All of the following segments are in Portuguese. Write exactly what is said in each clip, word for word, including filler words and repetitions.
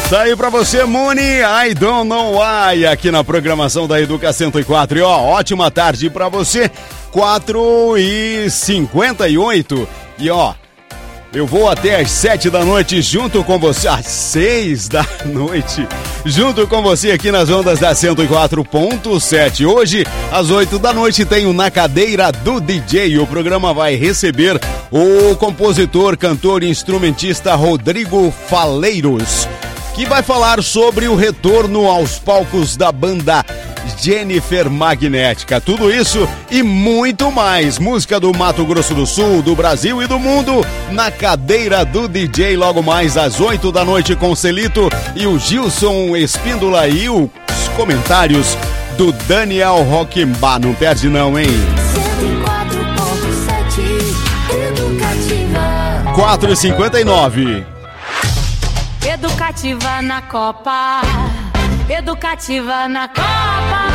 Tá aí pra você, Muni, I Don't Know Why, aqui na programação da Educa cento e quatro. E ó, ótima tarde pra você, quatro e cinquenta e oito. E ó, eu vou até às sete da noite junto com você, às seis da noite, junto com você aqui nas ondas da cento e quatro ponto sete. Hoje, às oito da noite, tem o Na Cadeira do D J. O programa vai receber o compositor, cantor e instrumentista Rodrigo Faleiros, que vai falar sobre o retorno aos palcos da banda Jennifer Magnética. Tudo isso e muito mais. Música do Mato Grosso do Sul, do Brasil e do mundo, Na Cadeira do D J, logo mais às oito da noite com Celito e o Gilson Espíndola e os comentários do Daniel Roquembar. Não perde não, hein? cento e quatro ponto sete Educativa. quatro e cinquenta e nove. Educativa na Copa. Educativa na Copa.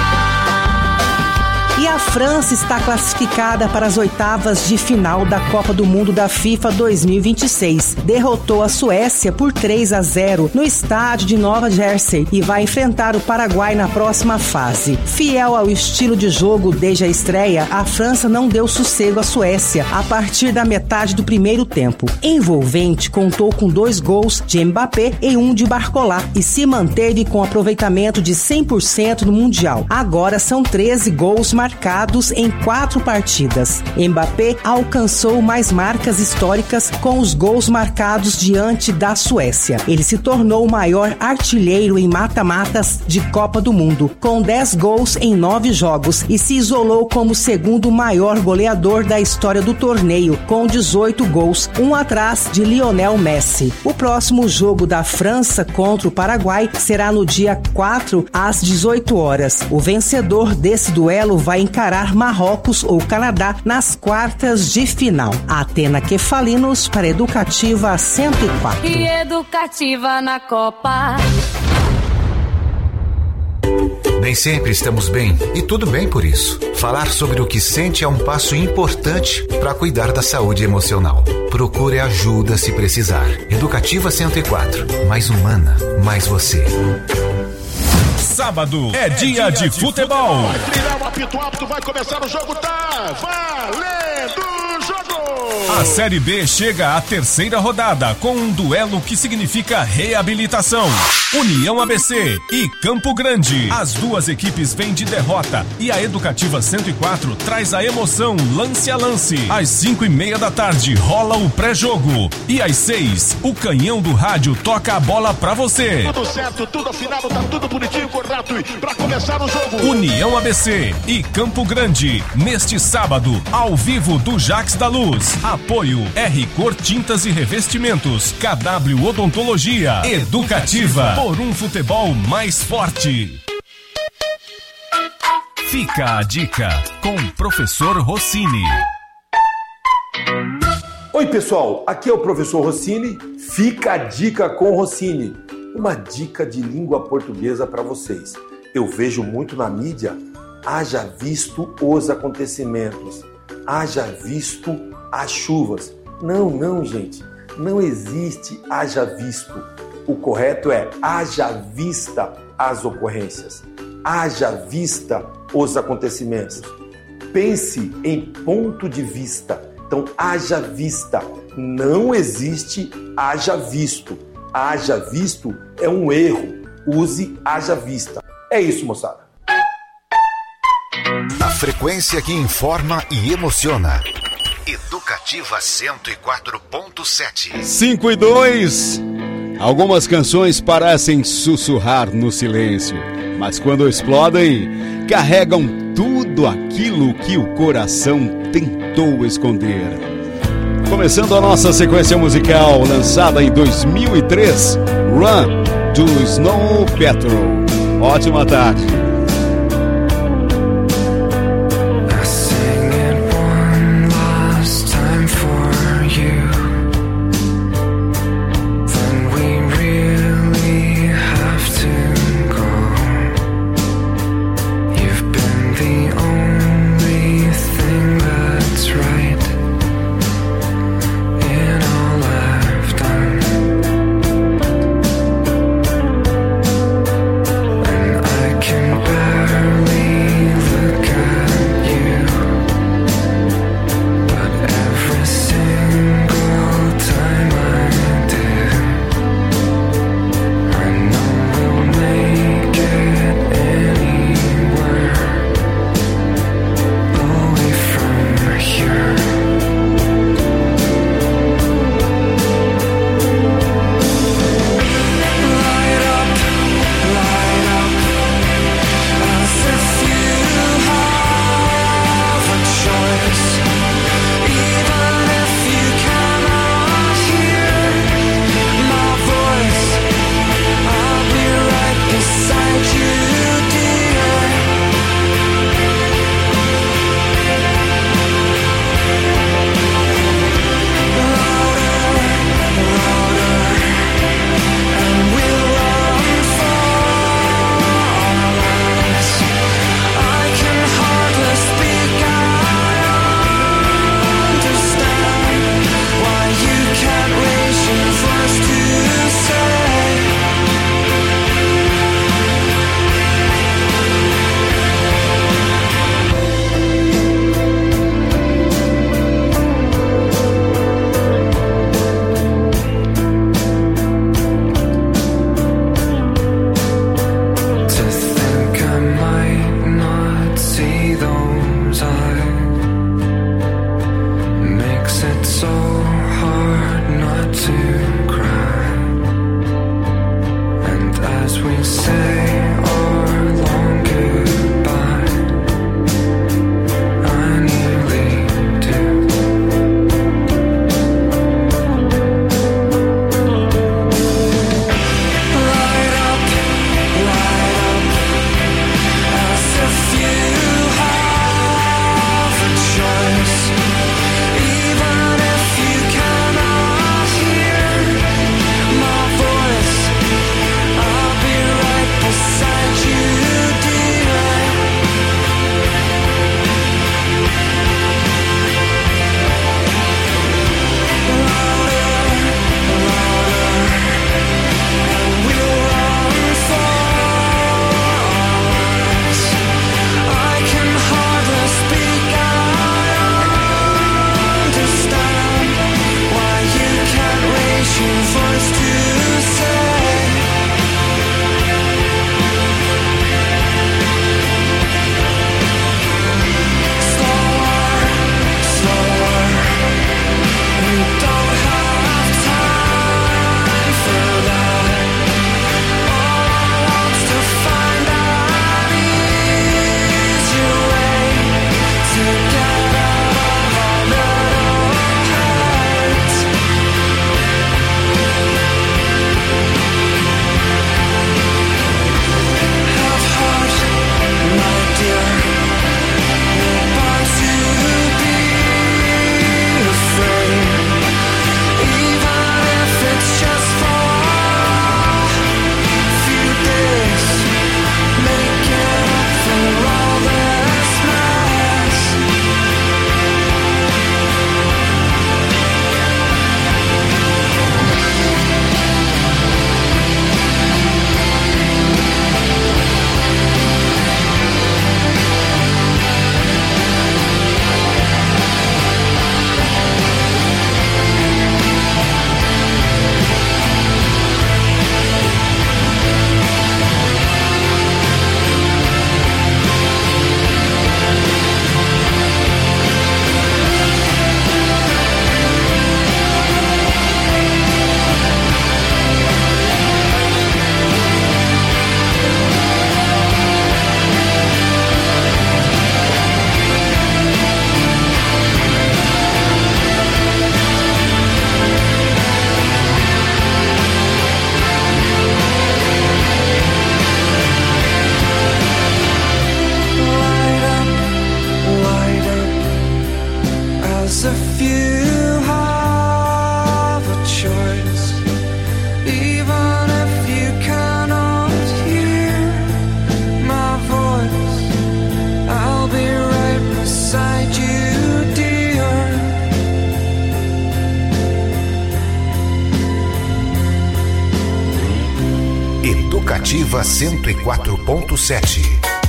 E a França está classificada para as oitavas de final da Copa do Mundo da FIFA dois mil e vinte e seis. Derrotou a Suécia por três a zero no estádio de Nova Jersey e vai enfrentar o Paraguai na próxima fase. Fiel ao estilo de jogo desde a estreia, a França não deu sossego à Suécia a partir da metade do primeiro tempo. Envolvente, contou com dois gols de Mbappé e um de Barcola e se manteve com aproveitamento de cem por cento no Mundial. Agora são treze gols marcados marcados em quatro partidas. Mbappé alcançou mais marcas históricas com os gols marcados diante da Suécia. Ele se tornou o maior artilheiro em mata-matas de Copa do Mundo, com dez gols em nove jogos, e se isolou como o segundo maior goleador da história do torneio, com dezoito gols, um atrás de Lionel Messi. O próximo jogo da França contra o Paraguai será no dia quatro às dezoito horas. O vencedor desse duelo vai encarar Marrocos ou Canadá nas quartas de final. Atena Kefalinos para Educativa cento e quatro. E Educativa na Copa. Nem sempre estamos bem, e tudo bem por isso. Falar sobre o que sente é um passo importante para cuidar da saúde emocional. Procure ajuda se precisar. Educativa cento e quatro. Mais humana, mais você. Sábado é, é dia, dia de, de futebol. Vai trilhar o apito apto, vai começar o jogo, tá valendo o jogo! A Série B chega à terceira rodada com um duelo que significa reabilitação. União A B C e Campo Grande. As duas equipes vêm de derrota e a Educativa cento e quatro traz a emoção lance a lance. Às cinco e meia da tarde rola o pré-jogo e às seis o canhão do rádio toca a bola pra você. Tudo certo, tudo afinado, tá tudo bonitinho, correto, e pra começar o jogo. União A B C e Campo Grande neste sábado ao vivo do Jax da Luz. Apoio R Cor Tintas e Revestimentos, K W Odontologia, Educativa, por um futebol mais forte. Fica a dica com o professor Rossini. Oi pessoal, aqui é o professor Rossini. Fica a dica com Rossini. Uma dica de língua portuguesa para vocês. Eu vejo muito na mídia, haja visto os acontecimentos, haja visto as chuvas. Não, não, gente, não existe haja visto. O correto é haja vista as ocorrências, haja vista os acontecimentos. Pense em ponto de vista. Então, haja vista. Não existe haja visto. Haja visto é um erro. Use haja vista. É isso, moçada. A frequência que informa e emociona. Educativa cento e quatro ponto sete. cinco e dois. Algumas canções parecem sussurrar no silêncio, mas quando explodem, carregam tudo aquilo que o coração tentou esconder. Começando a nossa sequência musical, lançada em dois mil e três, Run, do Snow Patrol. Ótima tarde. In all I've done, as we say our long goodbye. I nearly do. Light up, light up, as if you have a choice. Even if you cannot hear my voice, I'll be right beside you, dear. Louder, louder, and we'll run for ours. I can hardly speak, I understand why you can't raise your voice to say. Slower, slower, we don't have time for that. All I want's to find an easier way to get out of our little heads. Have heart, my dear. We're born to be afraid, even if it's just for a few days. Making up for all this mess. Light up, light up, as if you have a choice. Even if you cannot hear my voice, I'll be right beside you, dear. Educativa cento e quatro ponto sete.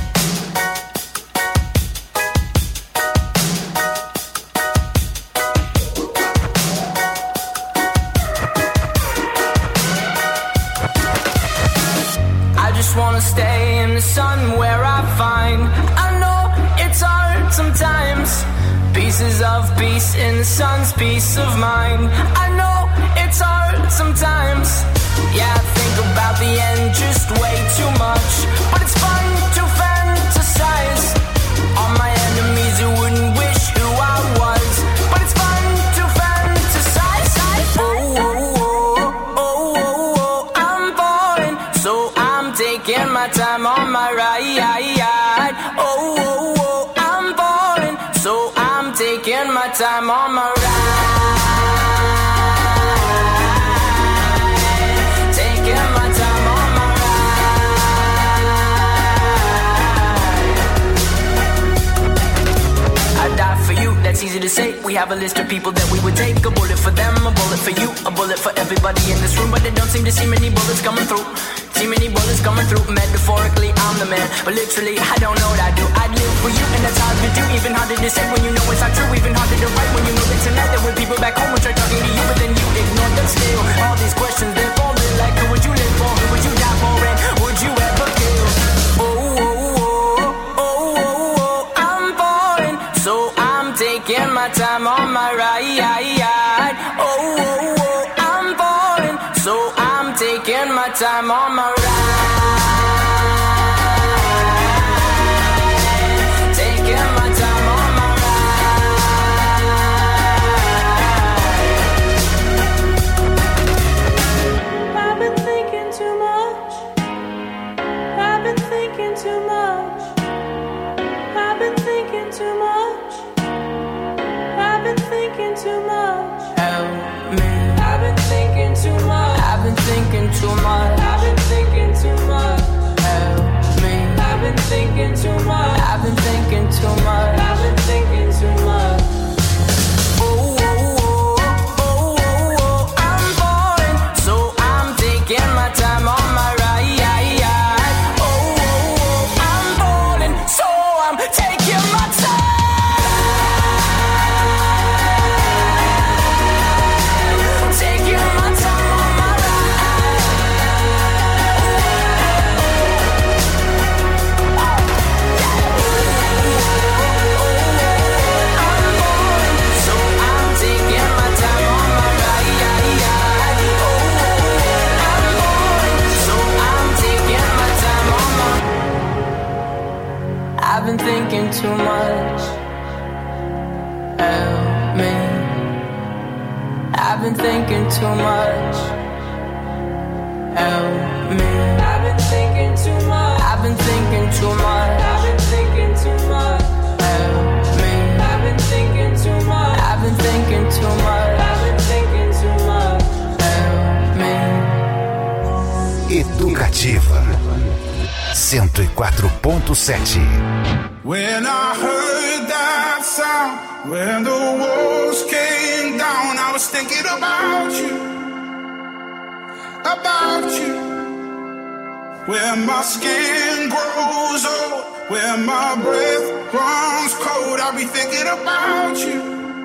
I just wanna stay in the sun where I find. I know it's hard sometimes. Pieces of peace in the sun's peace of mind. I know it's hard sometimes. Yeah, I think about the end just way too much. But it's fun to fantasize. All my enemies who wouldn't wish who I was. But it's fun to fantasize. Oh, oh, oh, oh, oh, oh, I'm falling, so I'm taking my time on my ride. Oh, oh, oh, I'm falling, so I'm taking my time on my ride. Taking my time on my ride. I die for you, that's easy to say. We have a list of people that we would take. A bullet for them, a bullet for you, a bullet for everybody in this room. But they don't seem to see many bullets coming through. See many bullets coming through. Metaphorically, I'm the man, but literally, I don't know what I do. I live for you, and that's hard to do. Even harder to say when you know it's not true. Even harder to write when you know it's tonight. There were people back home who tried talking to you, but then you ignored them still. All these questions, they're falling like, who would you live for? Who would you die for? And would you ever kill? Oh, oh, oh, oh, oh, oh, I'm falling, so I'm taking my time on my ride. Oh, oh, oh, I'm falling, so I'm taking my time on my ride. too much. Help me. I've been thinking too much. Help me. I've been thinking too much. I've been thinking too much. I've been thinking too much. Help me. I've been thinking too much. I've been thinking too much. I've been thinking too much. Help me. Educativa cento e quatro ponto sete. When I heard that sound, when the walls came down, I was thinking about you, about you. Where my skin grows old, where my breath runs cold, I'll be thinking about you,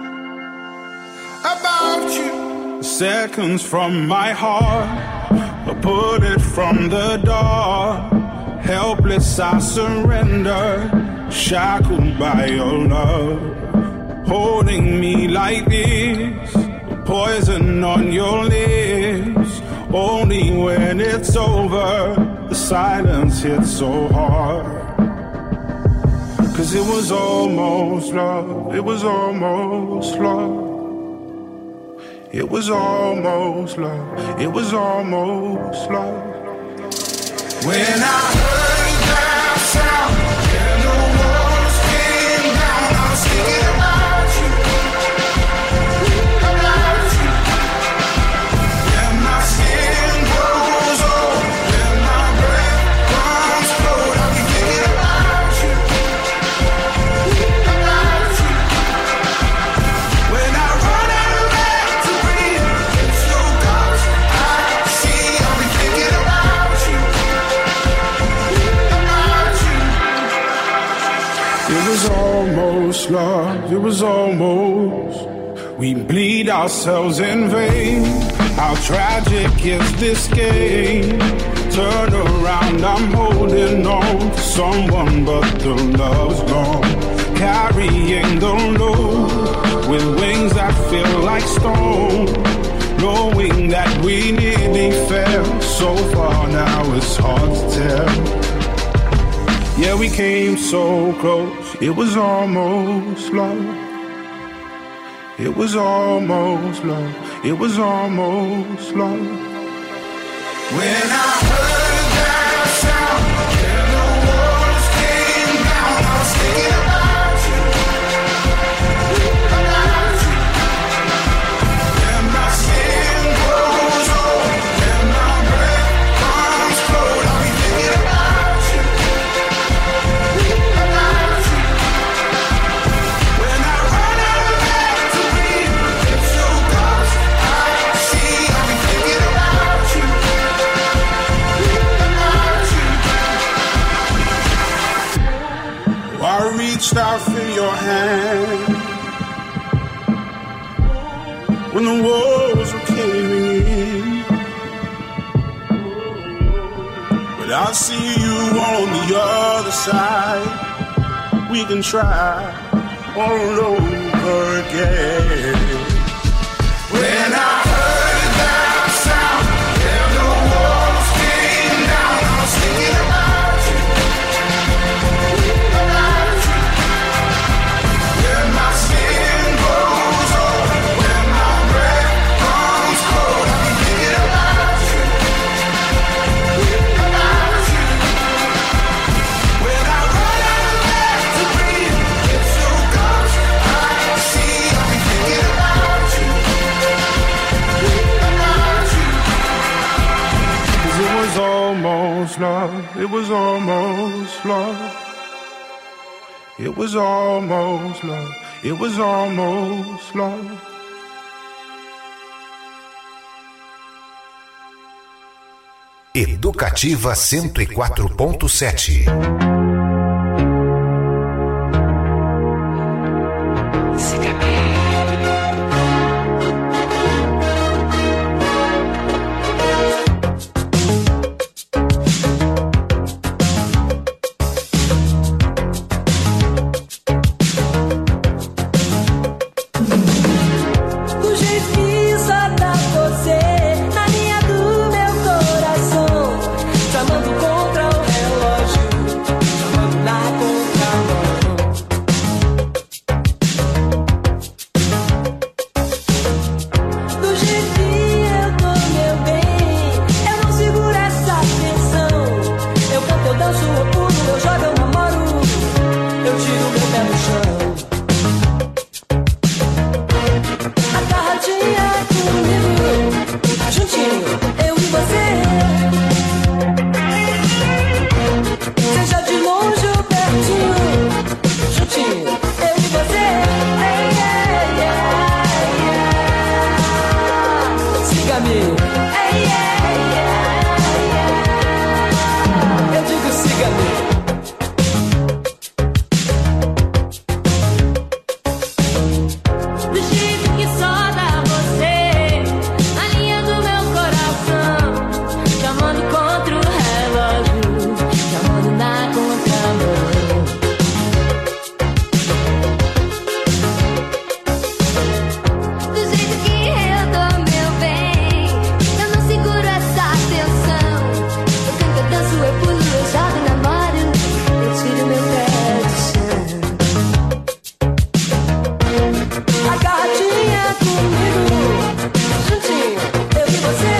about you. Seconds from my heart, I put it from the dark. Helpless I surrender, shackled by your love. Holding me like this, poison on your lips. Only when it's over, the silence hits so hard. Cause it was almost love, it was almost love. It was almost love, it was almost love. When I heard that sound, and the walls came down, I was thinking about you, about you. When my skin grows old, when my breath runs cold, I'll be thinking about you, about you. When I run out of air to breathe, it's your ghost I see, I'll be thinking about you. It was almost love, it was almost. We bleed ourselves in vain. How tragic is this game? Turn around, I'm holding on to someone, but the love's gone. Carrying the load with wings that feel like stone. Knowing that we nearly fell so far, now it's hard to tell. Yeah, we came so close, it was almost love. It was almost love, it was almost love. When I heard that sound, and the walls came down, I was thinking about you, about you. When my skin grows old, when my breath comes cold, I'll be thinking about you. I reached out for your hand when the walls were caving in, but I see you on the other side. We can try all over again. When I heard that sound, and the walls came down, I was thinking about you. Almost love, it was almost love. It was almost love, it was almost love. Educativa cento e quatro ponto sete. Contra o relógio danço, eu pulo, eu jogo, eu namoro, eu tiro meu pé no chão. Agarradinha comigo, juntinho, eu e você. Seja de longe ou pertinho, juntinho, eu e você. Hey, yeah, yeah, yeah. Siga-me. Hey, yeah, yeah, yeah. Eu digo siga-me. Do jeito que só dá você, na linha do meu coração, chamando contra o relógio, chamando na contramão. Do jeito que eu dou meu bem, eu não seguro essa tensão. Eu canto, eu danço, eu pulo, eu jogo, namoro, eu tiro meu pé do chão. Agarradinha comigo, juntinho, eu e você.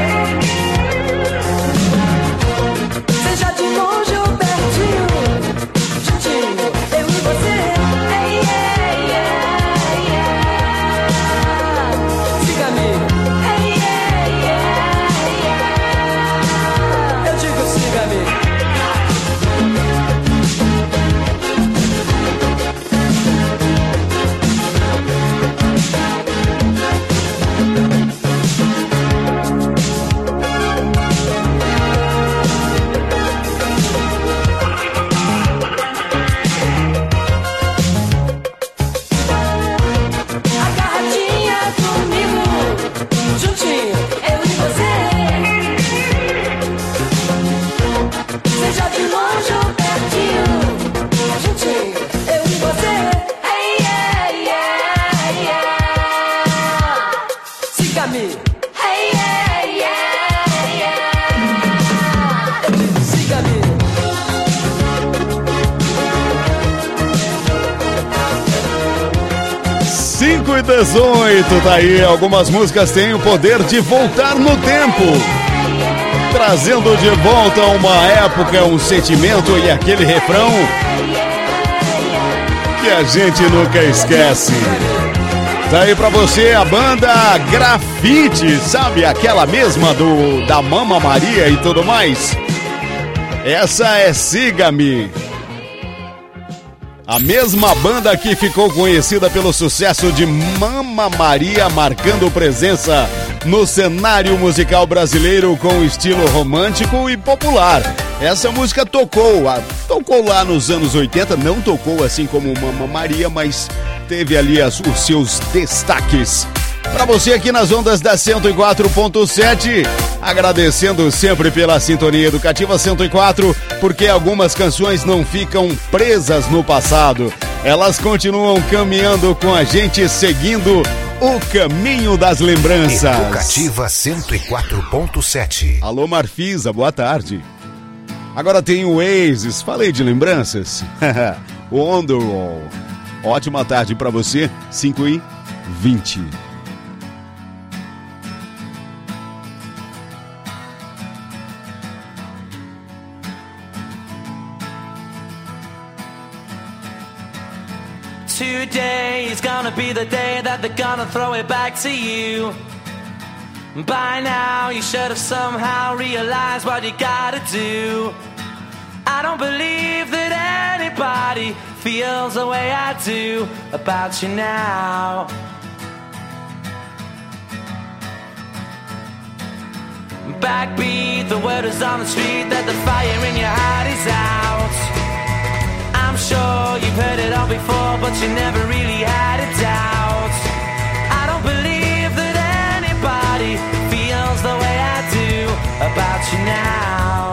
Seja de longe ou pertinho, juntinho, eu e você. Hey, yeah, yeah, yeah. Siga-me. Hey, yeah, yeah, yeah. Eu digo siga-me. Agarradinha comigo, juntinho, eu e você. Seja de longe ou pertinho, juntinho, eu e você. Hey, yeah, yeah, yeah. Siga-me. Hey, yeah, yeah, yeah. Eu digo siga-me. cinco e dezoito, tá aí. Algumas músicas têm o poder de voltar no tempo, trazendo de volta uma época, um sentimento e aquele refrão que a gente nunca esquece. Tá aí pra você a banda Grafite, sabe? Aquela mesma do da Mama Maria e tudo mais. Essa é Siga-me. A mesma banda que ficou conhecida pelo sucesso de Mama Maria, marcando presença no cenário musical brasileiro com estilo romântico e popular. Essa música tocou, tocou lá nos anos oitenta, não tocou assim como Mama Maria, mas teve ali as, os seus destaques. Para você aqui nas ondas da cento e quatro ponto sete, agradecendo sempre pela sintonia educativa cento e quatro, porque algumas canções não ficam presas no passado. Elas continuam caminhando com a gente, seguindo o caminho das lembranças. Educativa cento e quatro ponto sete. Alô Marfisa, boa tarde. Agora tem o Oasis, falei de lembranças. Wonderwall. Ótima tarde para você, cinco e vinte. Today is gonna be the day that they're gonna throw it back to you. By now you should have somehow realized what you gotta do. I don't believe that anybody feels the way I do about you now. Backbeat, the word is on the street that the fire in your heart is out. I'm sure you've heard it all before, but you never really had a doubt. I don't believe that anybody feels the way I do about you now.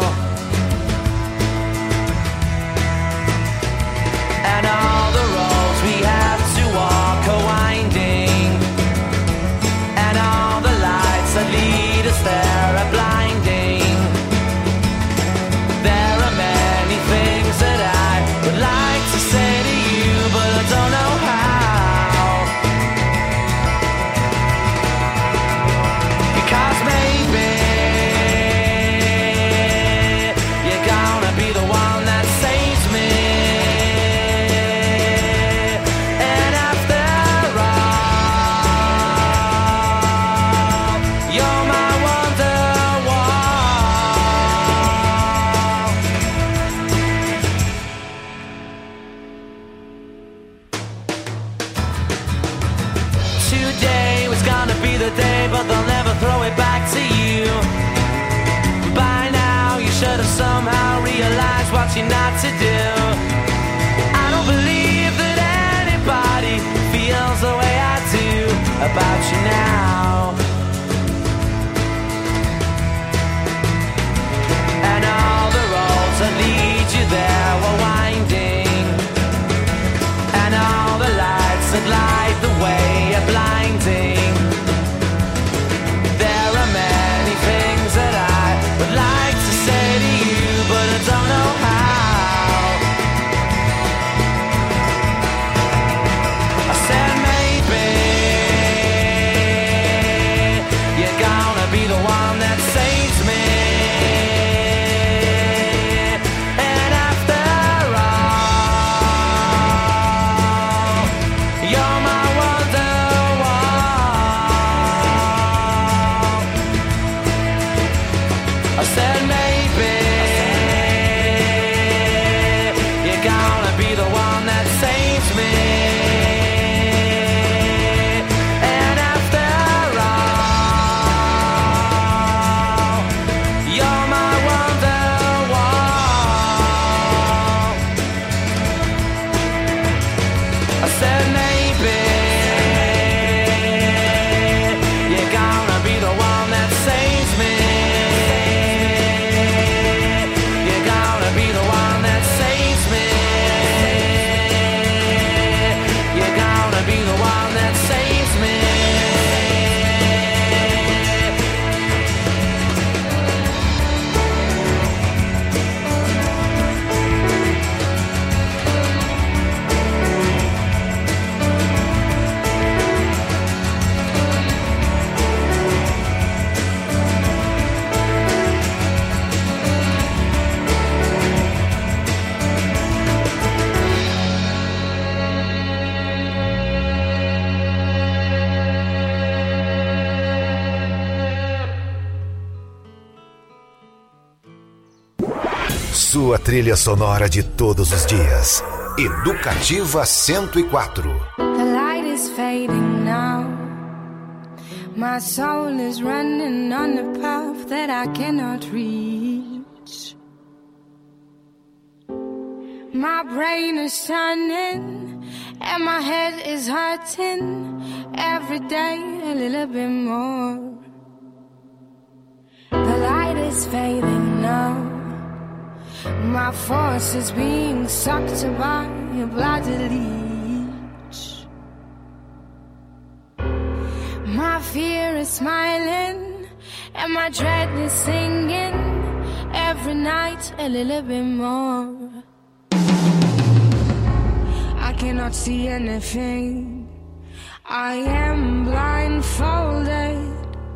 And all the roads we have to walk are winding, and all the lights that lead us there are blinding. There are many things that I would like to say to you, but I don't know how. somehow realize what you're not to do. I don't believe that anybody feels the way I do about you now. And all the roads that lead you there were winding, and all the lights that light the way are blinding. There are many things that I would like to say to you, but I don't know how. I said maybe you're gonna be the one that saves me. And after all, you're my wonderwall. I said maybe you're gonna be the one that saves me. And after all, you're my wonderwall. I said maybe you're gonna be the one that saves me. You're gonna be the one that saves me. You're gonna be the one that saves me. Sua trilha sonora de todos os dias. Educativa cento e quatro. The light is fading now. My soul is running on a path that I cannot reach. My brain is turning and my head is hurting every day a little bit more. The light is fading now. My force is being sucked by a bloody leech. My fear is smiling and my dread is singing every night a little bit more. I cannot see anything. I am blindfolded.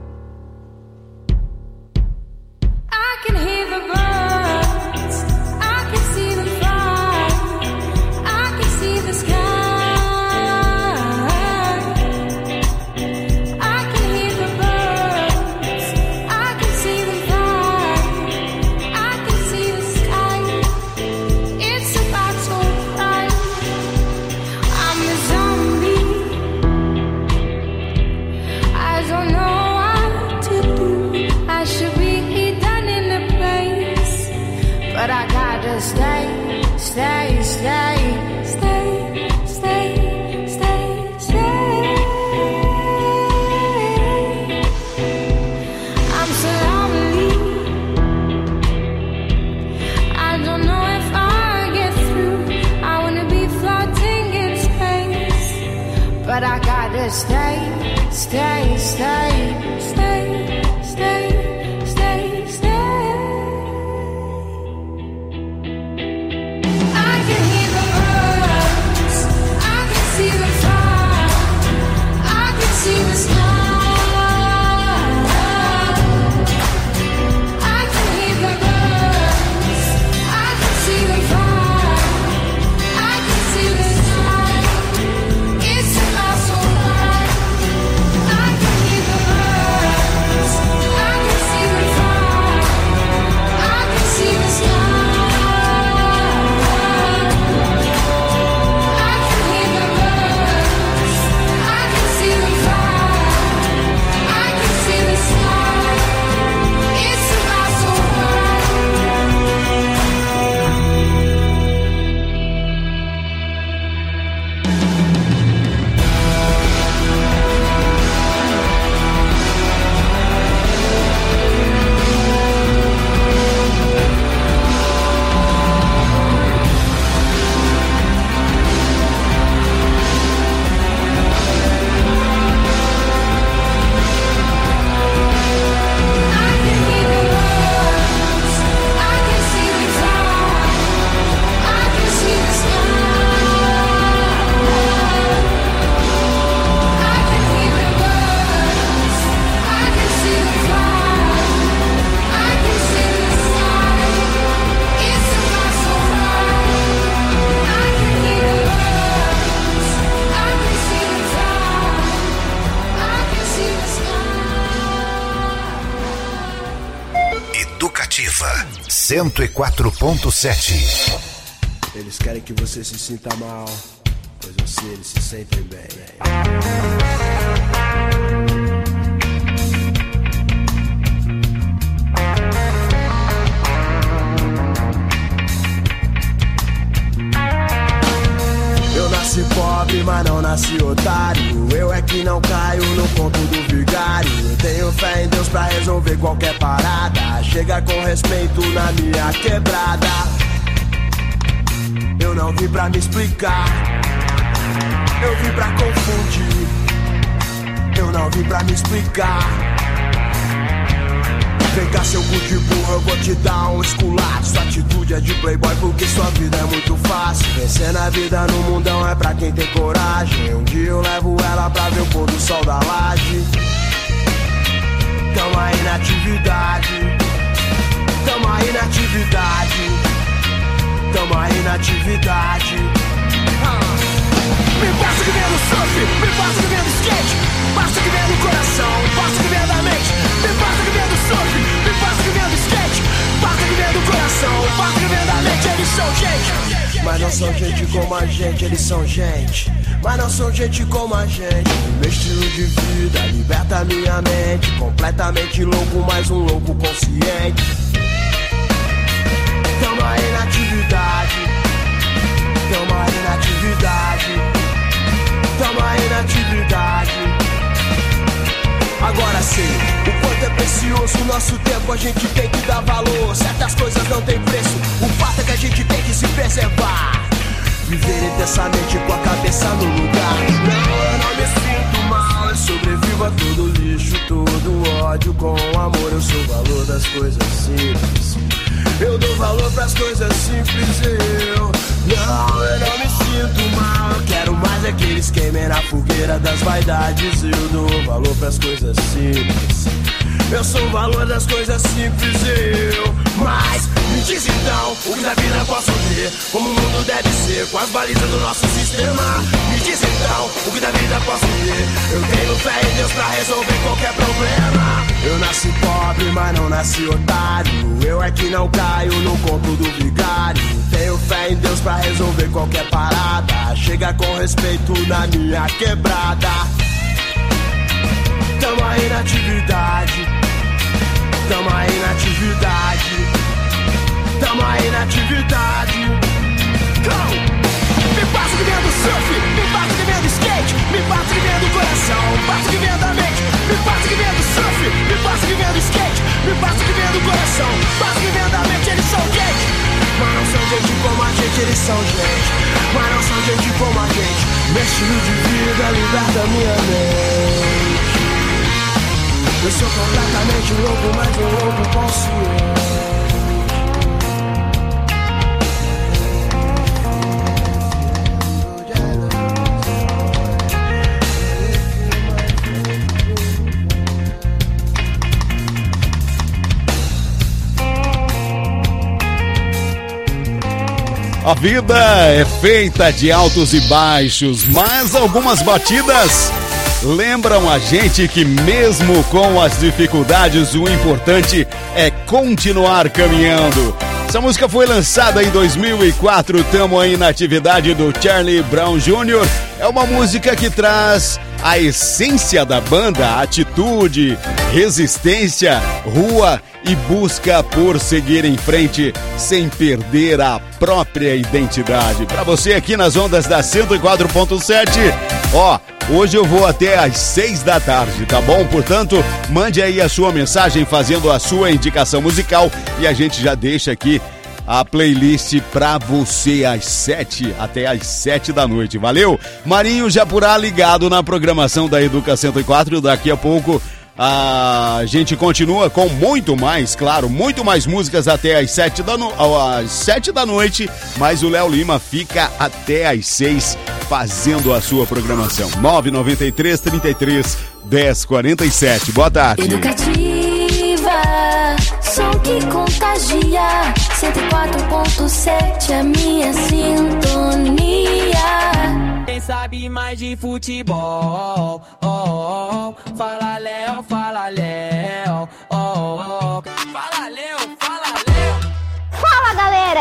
I can hear the birds. I can see them fly. I can see the sky. I can hear the birds. I can see them fly. I can see the sky. It's about to run. I'm a zombie. I don't know what to do. I should be done in a place, but I gotta stay, stay, stay, stay, stay, stay, stay. I'm so lonely. I don't know if I'll get through. I wanna be floating in space, but I gotta stay, stay, stay, stay, stay, stay, stay. I can hear the birds. I can see the fly. I can see the sky. I can hear the birds. I can see the fly. I can see the sky. It's about to run. I can hear the birds. cento e quatro ponto sete. Eles querem que você se sinta mal, pois assim eles se sentem bem. Eu nasci pobre, mas não nasci otário. Eu é que não caio no conto do vigário. Eu tenho fé em Deus pra resolver qualquer parada. Chega com respeito na minha quebrada. Eu não vim pra me explicar, eu vim pra confundir. Eu não vim pra me explicar. Vem cá, seu cu de burro, eu vou te dar um esculacho. Sua atitude é de playboy porque sua vida é muito fácil. Vencer na vida no mundão é pra quem tem coragem. Um dia eu levo ela pra ver o pôr do sol da laje. Tamo aí na atividade, tamo aí na atividade, tamo aí na atividade. Me passa que vem do surf, me passa que vem do skate, passa que vem do coração, passa que vem da mente. Me passa que vem do surf, me passa que vem do skate, passa que vem do coração, passa que vem da mente. Eles são gente, mas não são gente como a gente. Eles são gente, mas não são gente como a gente. Meu estilo de vida liberta minha mente. Completamente louco, mas um louco consciente. Tamo aí na atividade, tamo aí na atividade, tamo aí na atividade. Agora sim, o quanto é precioso o nosso tempo, a gente tem que dar valor. Certas coisas não tem preço, o fato é que a gente tem que se preservar. Viver intensamente com a cabeça no lugar. Não, eu não me sinto mal, eu sobrevivo a todo lixo, todo ódio com amor. Eu sou o valor das coisas simples, eu dou valor pras coisas simples. Eu, não, eu não me sinto mal, eu quero mais é que eles queimem na fogueira das vaidades. Eu dou valor pras coisas simples, eu sou o valor das coisas simples. Eu, mas me diz então, o que da vida eu posso ver, como o mundo deve ser, com as balizas do nosso sistema. Me diz então, o que da vida eu posso ver, eu tenho fé em Deus pra resolver qualquer problema. Eu nasci pobre, mas não nasci otário. Eu é que não caio no conto do vigário. Tenho fé em Deus pra resolver qualquer parada. Chega com respeito na minha quebrada. Tamo aí na atividade, tamo aí na atividade, tamo aí na atividade. Go! Me passa que vem do surf, me passa que vem do skate, me passa que vem do coração, passa que vem da mente. Me passa que vem do surf, me passa que vem do skate, me passa que vem do coração, passa que vem da mente. Eles são gente, mas não são gente como a gente. Eles são gente, mas não são gente como a gente. Meu estilo de vida liberta minha mente. Eu sou completamente louco, mas um louco consciente. A vida é feita de altos e baixos, mas algumas batidas lembram a gente que mesmo com as dificuldades, o importante é continuar caminhando. Essa música foi lançada em dois mil e quatro, tamo aí na atividade do Charlie Brown Júnior É uma música que traz a essência da banda, atitude, resistência, rua e busca por seguir em frente sem perder a própria identidade. Para você aqui nas ondas da cento e quatro ponto sete, ó, hoje eu vou até às seis da tarde, tá bom? Portanto, mande aí a sua mensagem fazendo a sua indicação musical e a gente já deixa aqui a playlist pra você às sete, até às sete da noite, valeu? Marinho Japurá ligado na programação da Educa cento e quatro, daqui a pouco a gente continua com muito mais, claro, muito mais músicas até às sete da, no... às sete da noite, mas o Léo Lima fica até às seis fazendo a sua programação. nove nove três, trinta e três, dez, quarenta e sete, boa tarde. Educativa, som que contagia, cento e quatro ponto sete, a minha sintonia. Quem sabe mais de futebol, oh, oh, oh. Fala Léo, fala Léo, oh, oh. Fala Léo, fala Léo.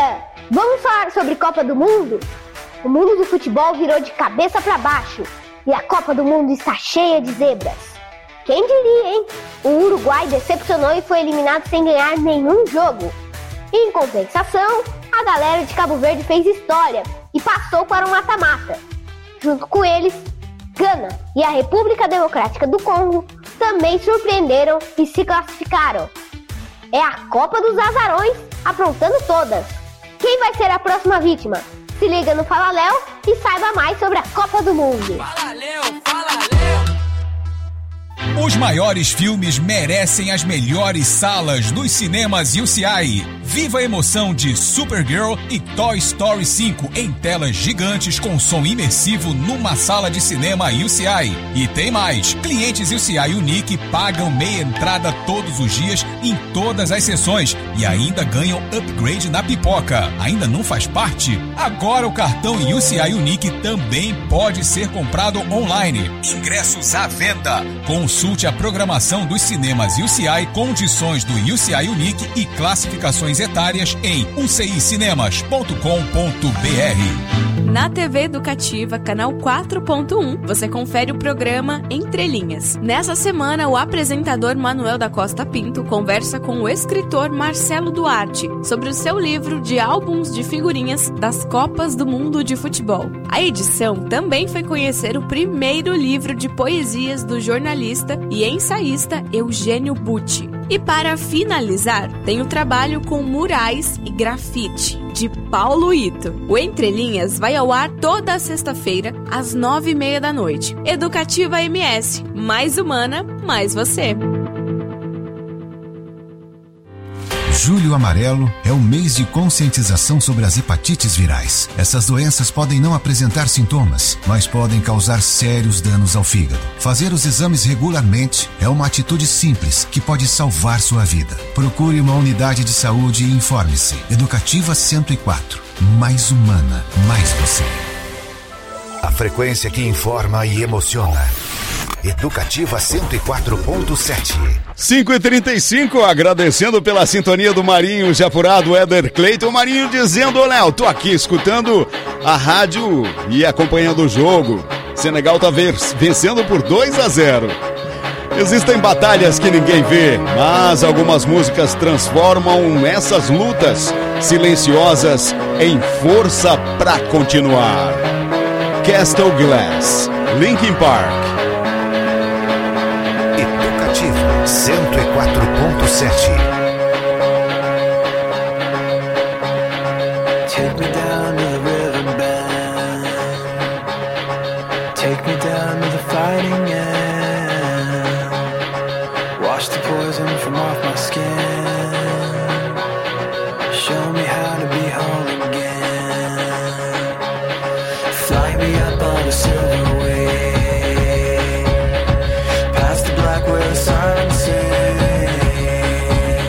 dia! Vamos falar sobre Copa do Mundo? O mundo do futebol virou de cabeça para baixo e a Copa do Mundo está cheia de zebras. Quem diria, hein? O Uruguai decepcionou e foi eliminado sem ganhar nenhum jogo. Em compensação, a galera de Cabo Verde fez história e passou para o mata-mata. Junto com eles, Gana e a República Democrática do Congo também surpreenderam e se classificaram. É a Copa dos Azarões aprontando todas. Quem vai ser a próxima vítima? Se liga no Fala Léo e saiba mais sobre a Copa do Mundo. Fala Léo, fala Léo. Os maiores filmes merecem as melhores salas nos cinemas U C I. Viva a emoção de Supergirl e Toy Story cinco em telas gigantes com som imersivo numa sala de cinema U C I. E tem mais, clientes U C I Unique pagam meia entrada todos os dias em todas as sessões e ainda ganham upgrade na pipoca. Ainda não faz parte? Agora o cartão U C I Unique também pode ser comprado online. Ingressos à venda. Consulte a programação dos cinemas U C I, condições do U C I Unique e classificações etárias em u c i cinemas ponto com ponto b r. Na T V Educativa, canal quatro ponto um, você confere o programa Entre Linhas. Nessa semana, o apresentador Manuel da Costa Pinto conversa com o escritor Marcelo Duarte sobre o seu livro de álbuns de figurinhas das Copas do Mundo de Futebol. A edição também foi conhecer o primeiro livro de poesias do jornalista e ensaísta Eugênio Butti. E para finalizar, tem o trabalho com murais e grafite, de Paulo Ito. O Entre Linhas vai ao ar toda sexta-feira, às nove e meia da noite. Educativa M S, mais humana, mais você. Julho Amarelo é o mês de conscientização sobre as hepatites virais. Essas doenças podem não apresentar sintomas, mas podem causar sérios danos ao fígado. Fazer os exames regularmente é uma atitude simples que pode salvar sua vida. Procure uma unidade de saúde e informe-se. Educativa cento e quatro. Mais humana, mais você. A frequência que informa e emociona. Educativa cento e quatro ponto sete. cinco e trinta e cinco, agradecendo pela sintonia do Marinho Japurado, Éder Cleiton. Marinho dizendo: ô Léo, tô aqui escutando a rádio e acompanhando o jogo. Senegal tá vencendo por dois a zero. Existem batalhas que ninguém vê, mas algumas músicas transformam essas lutas silenciosas em força pra continuar. Castle Glass, Linkin Park. Educativa cento e quatro ponto sete. Take me down to the riverbed. Take me down to the fighting end. Wash the poison from off my skin. Show me how to be whole again. Fly me up on a silver wave. Past the black where the sun sings.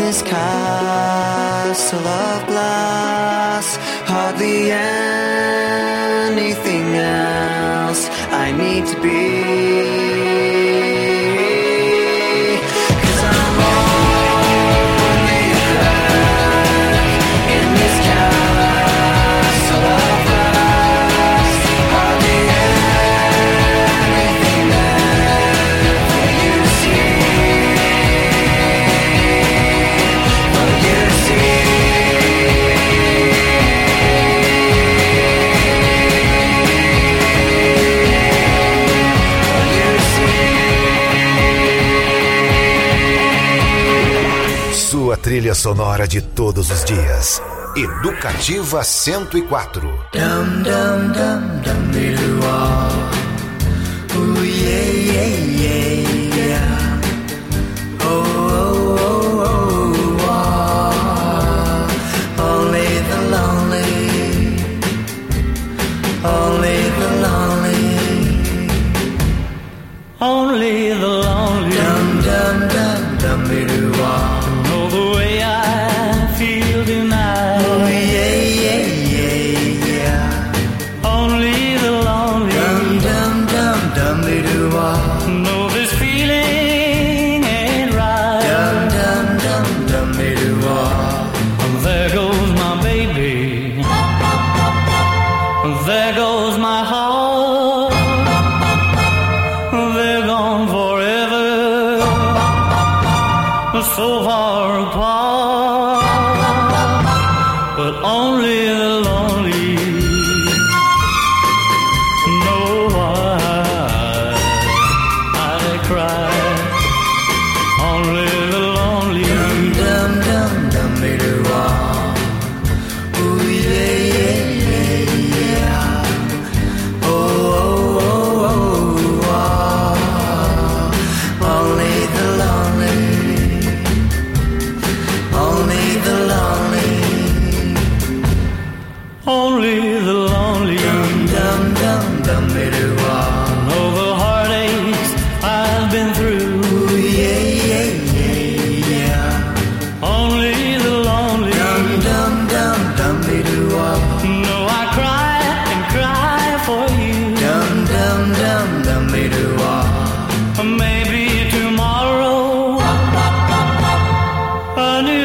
this castle of glass, hardly anything else I need to be. Sua trilha sonora de todos os dias. Educativa cento e quatro. Dum dum dum dum doo ah. Ooh yeah yeah yeah yeah. Oh oh oh oh ah. Only the lonely, only the lonely, only the lonely. Dum dum dum dum doo ah. The way I feel tonight. Oh yeah, yeah, yeah, yeah. Only the lonely. Dum dum dum dum doo ah. No, this feeling ain't right. Dum dum dum dum doo ah. There goes my baby. There goes my heart. They're gone forever. So far apart, but only the lonely know why I cry. Only the lonely. Dum dum dum dum doo ah. Ooh yeah yeah yeah yeah. Oh oh oh oh ah. Only the lonely. Only the lonely, only the lonely. Dum dum dum dum doo ah. Know the heartaches I've been through. Ooh, yeah yeah yeah yeah. Only the lonely. Dum dum dum dum doo ah. No, I cry and cry for you. Dum dum dum dum doo ah. Maybe tomorrow a new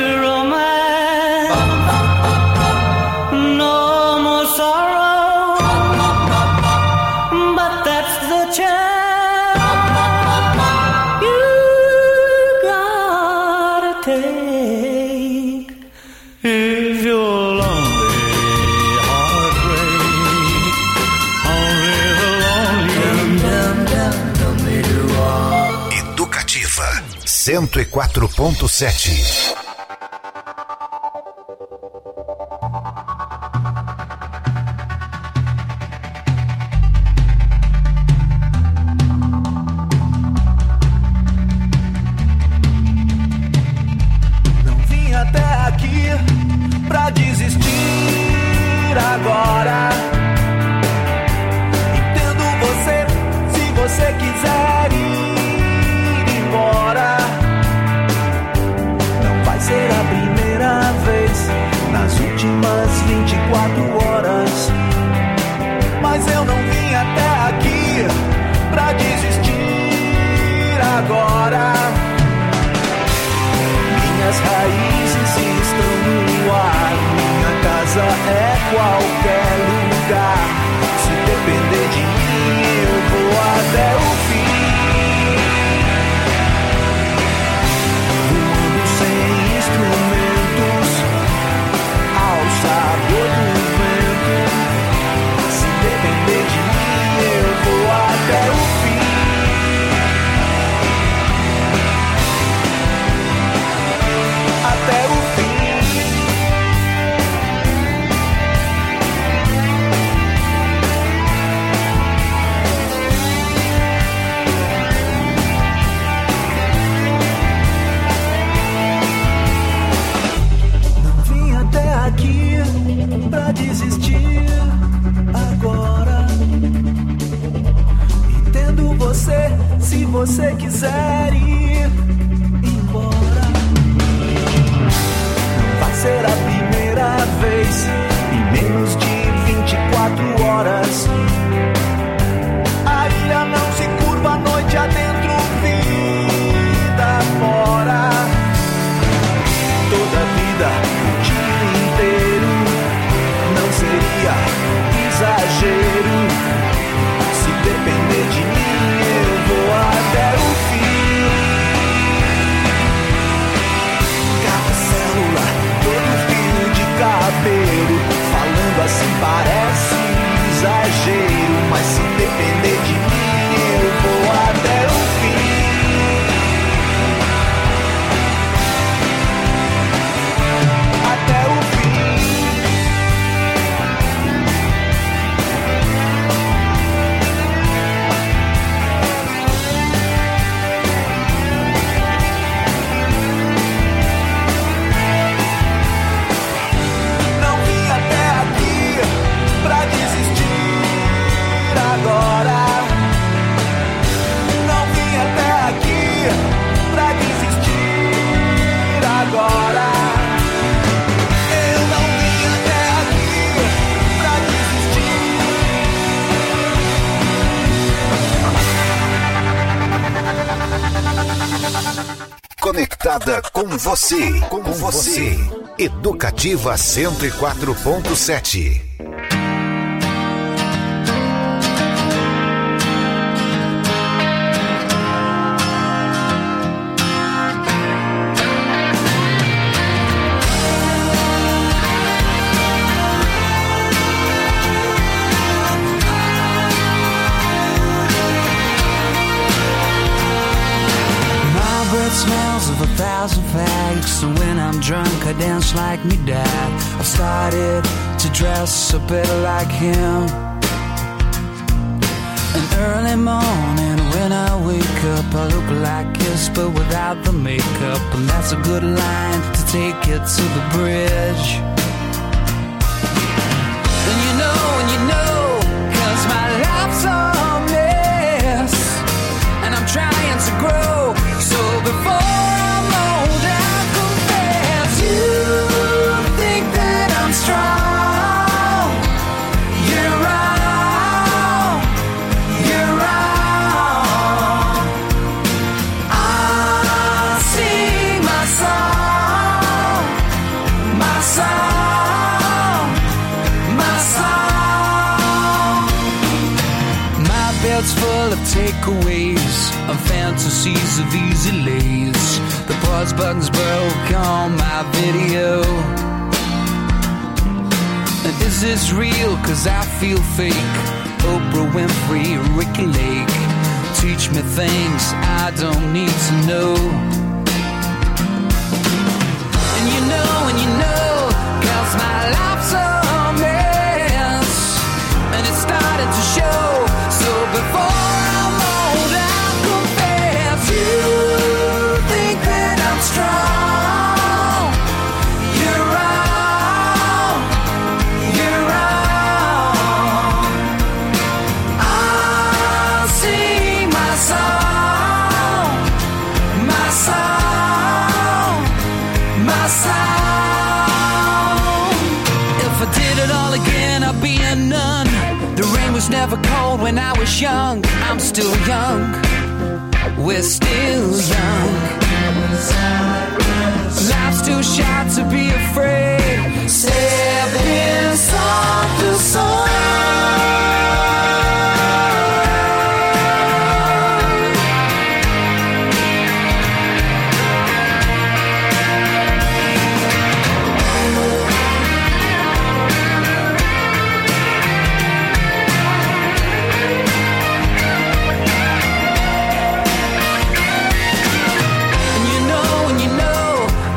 cento e quatro ponto sete. Não vim até aqui pra desistir agora. Entendo você, se você quiser ir embora. Ser a primeira vez nas últimas vinte e quatro horas. Mas eu não vim até aqui pra desistir agora. Minhas raízes estão no ar. Minha casa é qualquer lugar. Se depender de mim, eu vou até o fim. Instrumentos ao sabor do vento. Se depender de mim, eu vou até o fim. Até o fim. Pra desistir agora. Entendo você, se você quiser ir embora. depender de mim, eu vou até o fim. Até o fim. Não vim até aqui pra desistir agora. Não vim até aqui pra desistir agora. Eu não vim até aqui pra desistir. Conectada com você, com você. Educativa cento e quatro ponto sete. My breath smells of a thousand fags, so when I'm drunk I dance like me dad. I've started to dress a bit like him. An early morning when I wake up, I look like Kiss but without the makeup, and that's a good line to take it to the bridge. And you know, and you know, 'cause my life's a mess, and I'm trying to grow. So before I'm old, I'll confess. You think that I'm strong? You're wrong. You're wrong. I sing my song, my song, my song. My bed's full of takeaways and fantasies of easy lays. The pause button's broke on my video. And is this real? 'Cause I feel fake. Oprah Winfrey, Ricky Lake, teach me things I don't need to know. And you know, and you know, 'cause my life's a mess, and it's starting to show. So before I'm old, I'll confess. You think that I'm strong? You're wrong. You're wrong. I'll sing my song, my song, my song. If I did it all again, I'd be a nun. The rain was never cold when I was young. I'm still young. We're still young. Life's too short to be afraid. Step inside the sun. And you know, and you know,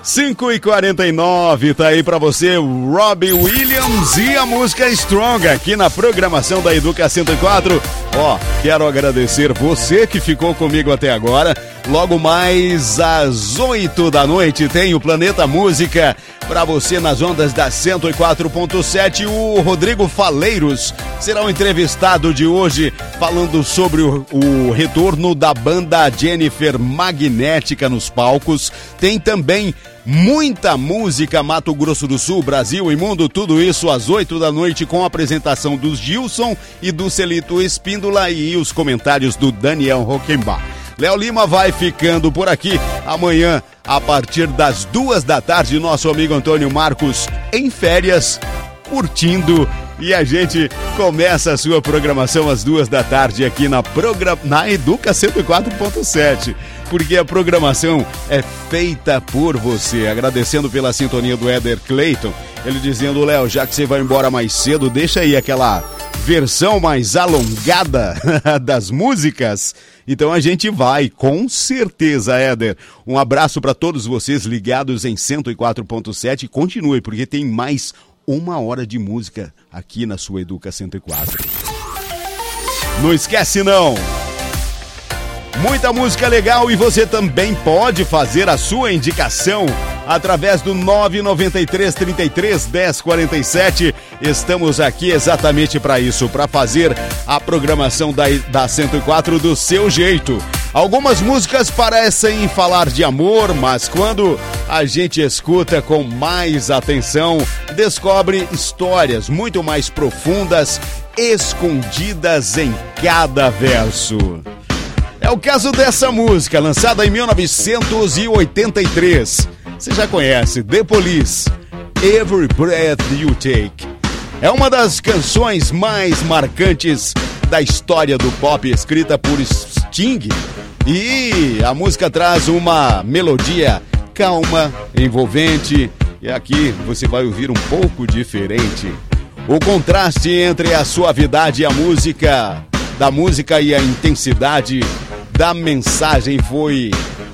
cinco e quarenta e nove, tá aí pra você Robbie Williams e a música Strong aqui na programação da Educa cento e quatro. Ó, quero agradecer você que ficou comigo até agora. Logo mais às oito da noite tem o Planeta Música pra você nas ondas da cento e quatro ponto sete. O Rodrigo Faleiros será o entrevistado de hoje, falando sobre o, o retorno da banda Jennifer Magnética nos palcos. Tem também muita música Mato Grosso do Sul, Brasil e Mundo, tudo isso às oito da noite com a apresentação do Gilson e do Celito Espíndola e os comentários do Daniel Rockenbach. Léo Lima vai ficando por aqui. Amanhã, a partir das duas da tarde, nosso amigo Antônio Marcos em férias, curtindo. E a gente começa a sua programação às duas da tarde aqui na, program... na Educa cento e quatro ponto sete. Porque a programação é feita por você. Agradecendo pela sintonia do Éder Clayton. Ele dizendo, Léo, já que você vai embora mais cedo, deixa aí aquela versão mais alongada das músicas. Então a gente vai, com certeza, Éder. Um abraço para todos vocês ligados em cento e quatro ponto sete. Continue, porque tem mais uma hora de música aqui na sua Educa cento e quatro. Não esquece não! Muita música legal e você também pode fazer a sua indicação através do nove nove três, trinta e três, dez, quarenta e sete. Estamos aqui exatamente para isso, para fazer a programação da, da cento e quatro do seu jeito. Algumas músicas parecem falar de amor, mas quando a gente escuta com mais atenção, descobre histórias muito mais profundas, escondidas em cada verso. É o caso dessa música, lançada em mil novecentos e oitenta e três. Você já conhece, The Police, Every Breath You Take. É uma das canções mais marcantes da história do pop, escrita por Sting. E a música traz uma melodia calma, envolvente. E aqui você vai ouvir um pouco diferente. O contraste entre a suavidade e a música, da música e a intensidade da mensagem foi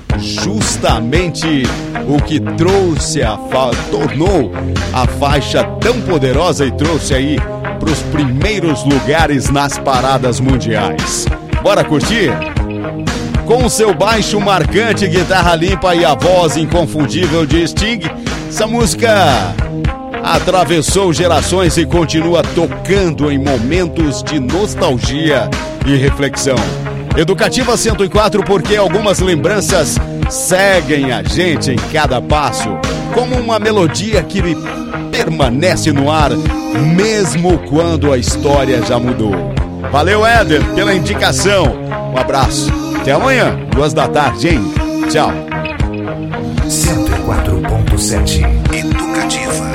justamente o que trouxe a fa... tornou a faixa tão poderosa e trouxe aí para os primeiros lugares nas paradas mundiais. Bora curtir? Com seu baixo marcante, guitarra limpa e a voz inconfundível de Sting, essa música atravessou gerações e continua tocando em momentos de nostalgia e reflexão. Educativa cento e quatro, porque algumas lembranças seguem a gente em cada passo, como uma melodia que permanece no ar, mesmo quando a história já mudou. Valeu, Éder, pela indicação. Um abraço. Até amanhã, duas da tarde, hein? Tchau. cento e quatro ponto sete Educativa.